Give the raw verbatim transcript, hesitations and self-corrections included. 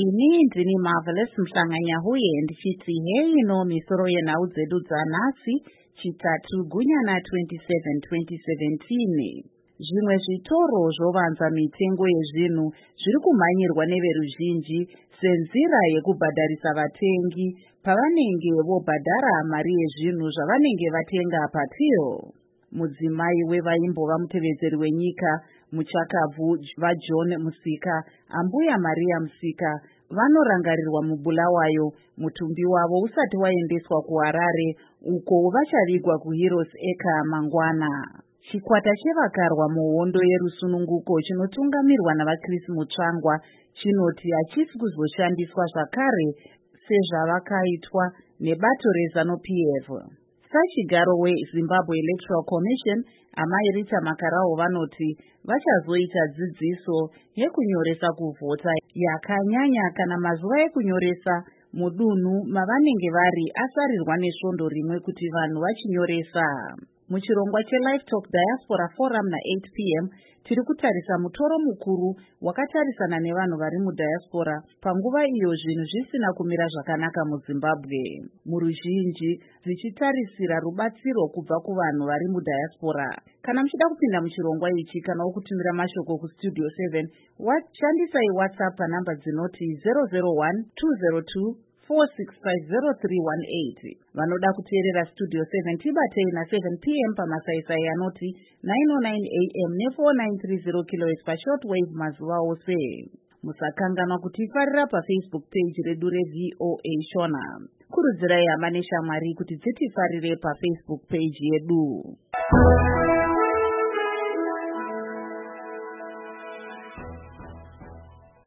Ini ndini Marvelous Mhlanganyahuye ndichiti heino misoro yenhau dzedu dzanhasi chitatu gunyana twenty-seven twenty seventeen. Zvimwe zvitoro zvovanza mitengo yezvinhu zviri kumhanyirwa neveruzhinji senzira yekubhadharisa vatengi pavanenge vobhadhara mari yezvinhu zvavanenge vatenga patil. Mudzimai wevaimbova mutevedzeri wenyika muchakabvu vaJohn Musika, Ambuya Maria Musika vanorangarirwa muBulawayo mutumbi wavo usati waendeswa kuHarare uko vachavigwa kuHeroes Acre mangwana. Chikwata chevakarwa muhondo yerusununguko chinotungamirwa navaKrisi Mutsvangwa chinoti hachisi kuzoshandiswa zvakare sezvavakaitwa nebato reZANU-P F. Sachigaro weZimbabwe Electoral Commission amai Rita Makarao vanoti vachazoita dzidziso yekunyoresa kuvhota yakanyanya kana mazuva ekunyoresa mudunhu mavanenge vari asarirwa nesvondo rimwe kuti vanhu vachinyoresa. Muchirongwa cheLive Talk Diaspora Forum na eight p m tiri kutarisa mutoro mukuru wakatarisana nevanhu vari mudiaspora panguva iyo zvinhu zvisina kumira zvakanaka muZimbabwe. Muruzhinji zvichitarisira rubatsiro kubva kuvanhu vari mudiaspora. Kana muchida kupinda muchirongwa ichi kana wokutumira mashoko kustudio seven, washandisai WhatsApp panhamba dzinoti zero zero one two zero two four six five zero three one eight. Vanoda kuteerera Studio seven tibatei na seven p m pamasaisai anoti nine oh nine a m ne four nine three zero kilohertz pashortwave mazuva ose. Musakanganwa kutifarira paFacebook page redu reV O A Shona. Kurudzirai hama neshamwari kuti dzitifarire paFacebook page yedu.